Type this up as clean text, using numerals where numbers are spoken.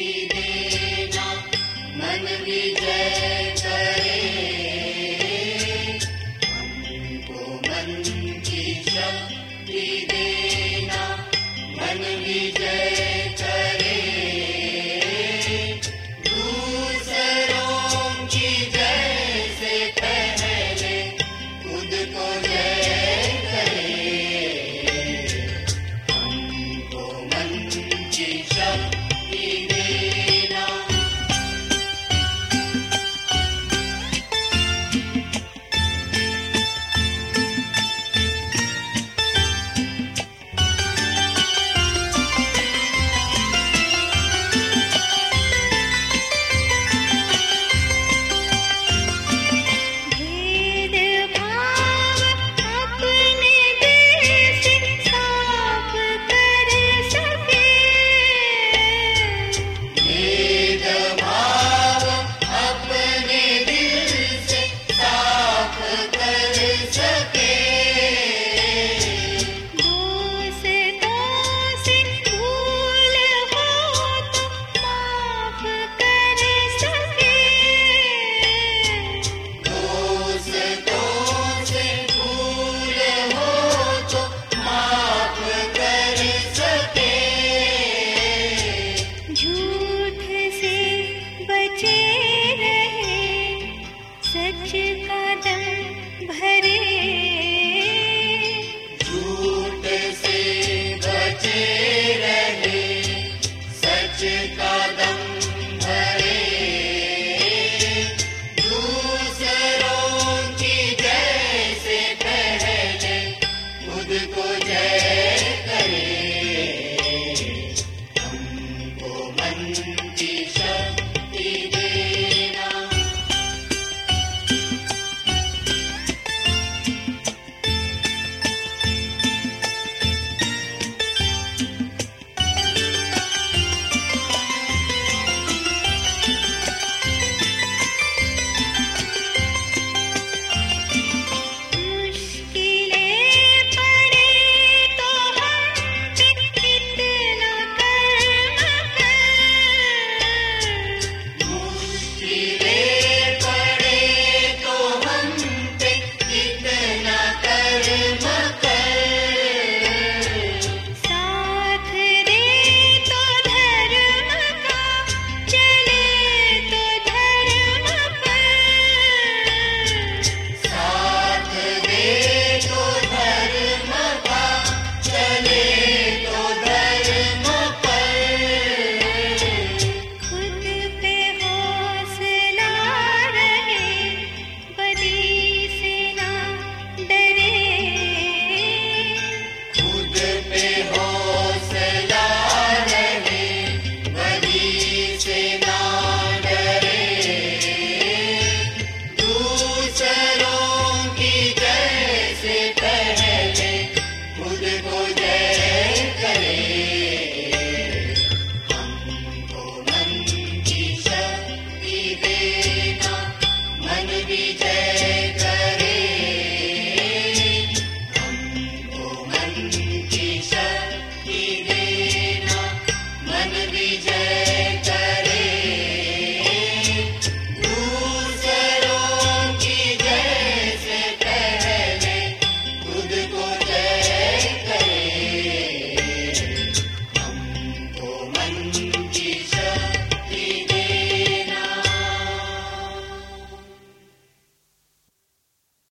देना, मन विजय करे। हमको मन की शक्ति देना, मन विजय करे। दूसरों की जय से पहले खुद को जय करे। हमको मन की शक्ति देना। सच का दम भरे, झूठ से बचे रहे, सच का दम भरे। दूसरों की जय से पहले खुद को जय करे। हमको मन की शक्ति देना। से